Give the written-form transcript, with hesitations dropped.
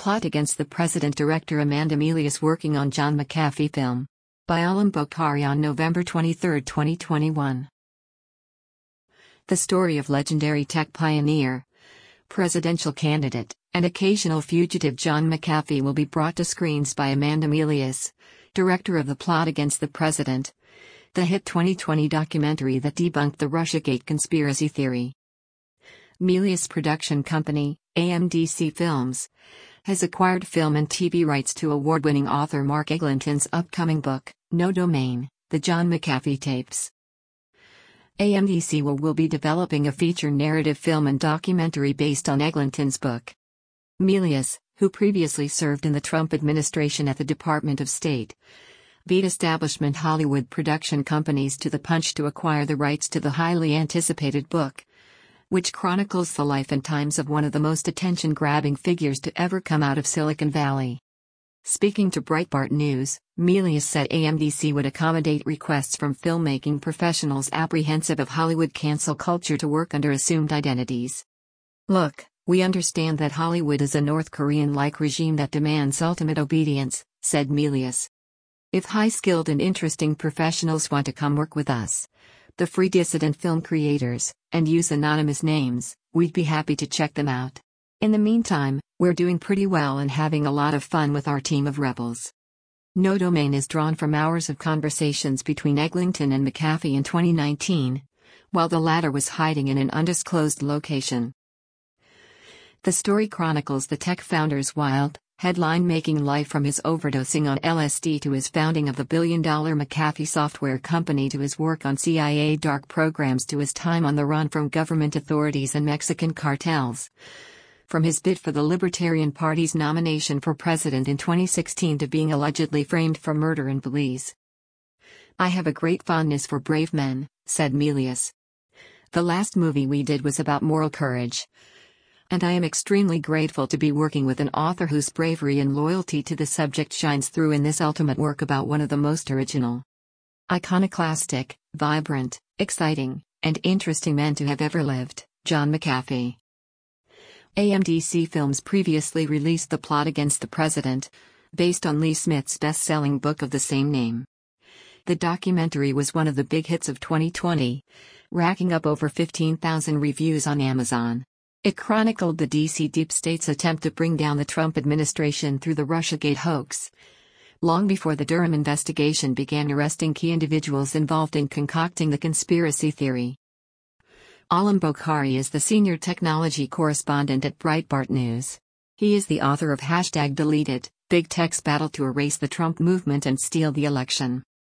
Plot Against the President. Director Amanda Milius working on John McAfee film. By Alam Bokhari on November 23, 2021. The story of legendary tech pioneer, presidential candidate, and occasional fugitive John McAfee will be brought to screens by Amanda Milius, director of The Plot Against the President, the hit 2020 documentary that debunked the Russiagate conspiracy theory. Milius production company, AMDC Films, has acquired film and TV rights to award-winning author Mark Eglinton's upcoming book, No Domain, The John McAfee Tapes. AMDC will be developing a feature narrative film and documentary based on Eglinton's book. Milius, who previously served in the Trump administration at the Department of State, beat establishment Hollywood production companies to the punch to acquire the rights to the highly anticipated book, which chronicles the life and times of one of the most attention-grabbing figures to ever come out of Silicon Valley. Speaking to Breitbart News, Milius said AMDC would accommodate requests from filmmaking professionals apprehensive of Hollywood cancel culture to work under assumed identities. "Look, we understand that Hollywood is a North Korean-like regime that demands ultimate obedience," said Milius. "If high-skilled and interesting professionals want to come work with us, the free dissident film creators, and use anonymous names, we'd be happy to check them out. In the meantime, we're doing pretty well and having a lot of fun with our team of rebels." No Domain is drawn from hours of conversations between Eglinton and McAfee in 2019, while the latter was hiding in an undisclosed location. The story chronicles the tech founder's wild, headline-making life, from his overdosing on LSD to his founding of the billion-dollar McAfee software company to his work on CIA dark programs to his time on the run from government authorities and Mexican cartels. From his bid for the Libertarian Party's nomination for president in 2016 to being allegedly framed for murder in Belize. "I have a great fondness for brave men," said Milius. "The last movie we did was about moral courage. And I am extremely grateful to be working with an author whose bravery and loyalty to the subject shines through in this ultimate work about one of the most original, iconoclastic, vibrant, exciting, and interesting men to have ever lived, John McAfee." AMDC Films previously released The Plot Against the President, based on Lee Smith's best-selling book of the same name. The documentary was one of the big hits of 2020, racking up over 15,000 reviews on Amazon. It chronicled the DC deep state's attempt to bring down the Trump administration through the Russiagate hoax, long before the Durham investigation began arresting key individuals involved in concocting the conspiracy theory. Alam Bokhari is the senior technology correspondent at Breitbart News. He is the author of #DeleteIt, Big Tech's Battle to Erase the Trump Movement and Steal the Election.